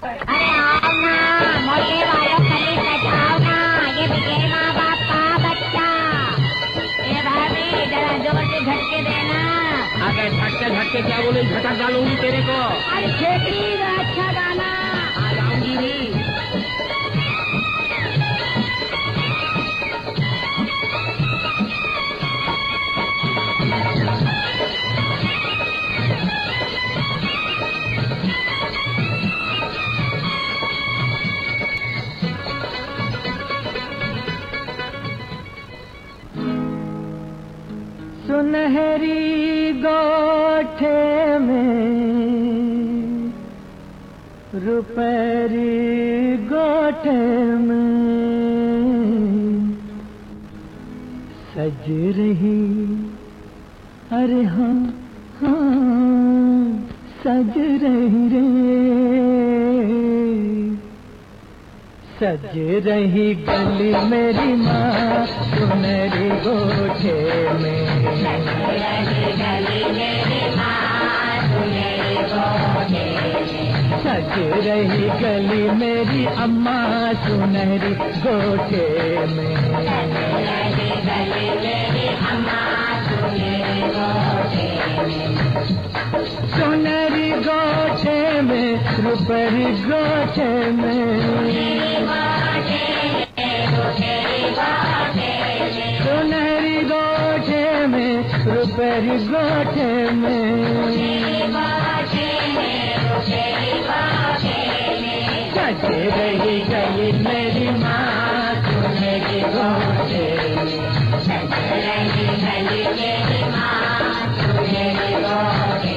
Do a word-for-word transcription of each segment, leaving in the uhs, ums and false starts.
अरे आओ ना मोटे वालों खली सजाओ ना, ये बिगड़े माँ बाप का बच्चा। ये भाभी जरा जोर से झटके देना। अगर झटके झटके क्या बोले, झटक डालूंगी तेरे को। अरे छेकड़ी अच्छा गाना। आ जाऊंगी भी। सुनहरी गोठे में, रुपहरी गोठे में सज रही, अरे हाँ हाँ सज रही रे, सज रही गली मेरी माँ सुनहरी गोठे में, सज रही गली मेरी माँ सुनहरी गोठे में, सज रही गली मेरी अम्मा सुनहरी गोठे में, सज रही गली मेरी अम्मा सुनहरी गोठे में, सुनहरी गोठे में, रुपहरी गोठे में, सुनहरी गोठे में, रुपहरी गोठे में, सज रही गली मेरी माँ सुनहरी गोठे में, सज रही गली मेरी माँ सुनहरी गोठे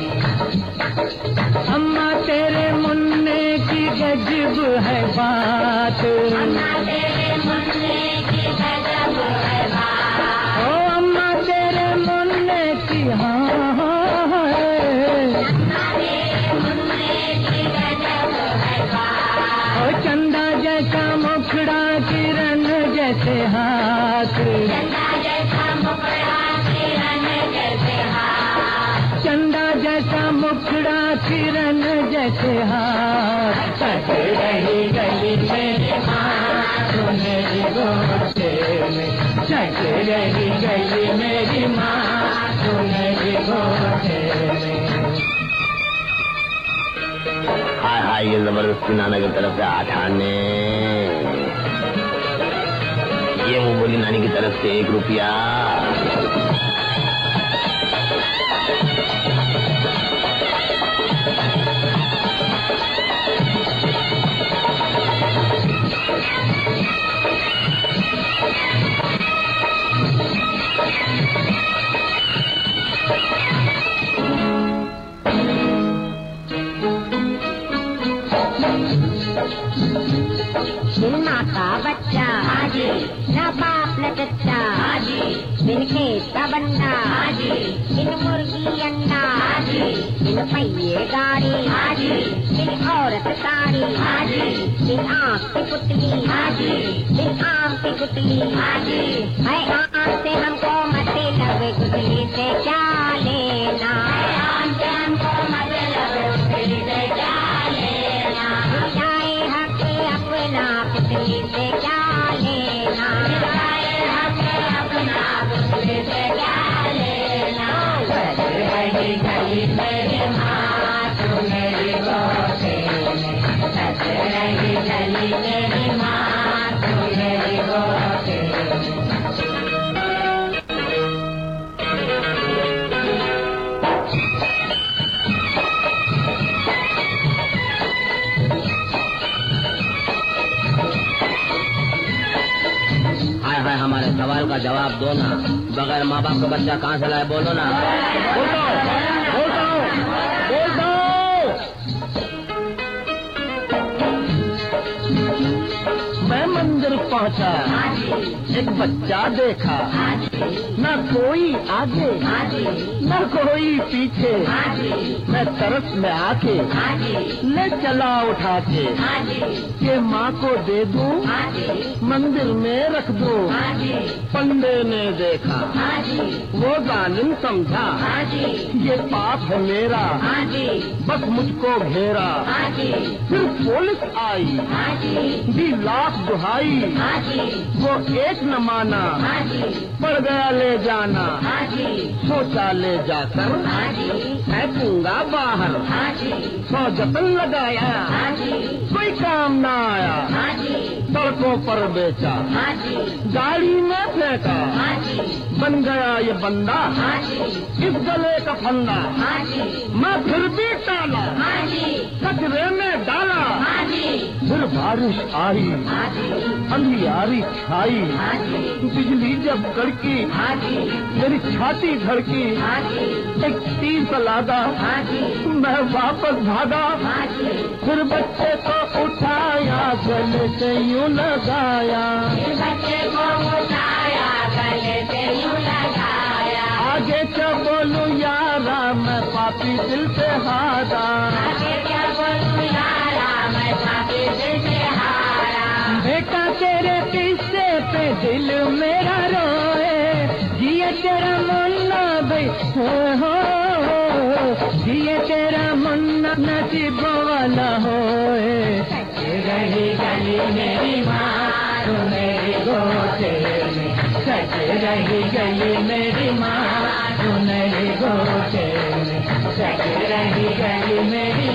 में। अम्मा तेरे मुन्ने की गजब है बात, अम्मा तेरे मुन्ने की गजब है बात, ओ अम्मा तेरे मुन्ने की हाँ हाँ अम्मा तेरे मुन्ने की गजब है बात, ओ चंदा जैसा मुखड़ा किरण जैसे हाथ, चंदा जैसा मुखड़ा किरण जैसे हाथ, चंदा जैसा मुखड़ा किरण जैसे हाथ, सज रही गली मेरी माँ सुनहरी गोठे में, सज रही गली मेरी माँ सुनहरी गोठे में। हाय हाय ये जबरदस्ती नाना की तरफ से आठाने, ये मुँह बोली नानी की तरफ से एक रुपया। बिन का बच्चा हाजी, न बाप न चच्चा हाजी, बिन खेत का बंदा हाजी, बिन मुर्गी अंडा हाजी, बिन पहिए गाड़ी हाजी, बिन औरत साड़ी हाजी, बिन आँख की पुतली हाजी, बिन आम की गुटली हाजी, है आम से हमको मतलब गुटली से क्या लेना, आम से हमको मतलब गुटली से क्या लेना, जाए हक अपना पुतली से क्या लेना, जाए हक अपना पुतली से क्या लेना, सज रही गली मेरी माँ सुनहरी गोठे में, सज रही गली मेरी माँ सुनहरी गोठे में। हमारे सवाल का जवाब दो ना, बगैर माँ बाप का बच्चा कहाँ से लाए, बोलो ना। बोलता हूँ, बोलता हूँ, बोलता हूँ। मैं मंदिर पहुँचा, एक बच्चा देखा, न कोई आगे न कोई पीछे, मैं तरस में आके ले चला उठा के, के माँ को दे दूं मंदिर में रख दूं। पंडे ने देखा वो जालिम समझा, ये पाप है मेरा बस मुझको घेरा। फिर पुलिस आई दी लाख दुहाई, वो एक न माना पड़ गया ले जाना। सोचा ले जाकर फेंकूंगा बाहर, सौ जतन लगाया कोई काम न आया। सड़कों पर बेचा गाड़ी में फेंका, बन गया ये बंदा इस गले का फंदा। मैं फिर भी टाला कचरे में डाला, फिर बारिश आई अंधियारी छाई, बिजली जब कड़की मेरी छाती धड़की। एक तीर चलादा मैं वापस भागा, फिर बच्चे को उठाया गले से यूं लगाया, बच्चे को उठाया गले से यूं लगाया। आगे क्या बोलूं यारा मैं पापी दिल से हारा, आगे क्या बोलूं यारा मैं पापी दिल से हारा। बेटा तेरे किस्से पे दिल मेरा रोए, जिए तेरा मुन्ना भाई हो, जिए तेरा मुन्ना नसीब वाला होए। रही गली मेरी माँ तो मेरी गोद में, सच रही गली मेरी माँ तो मेरी गोद में, सच रही गली मेरी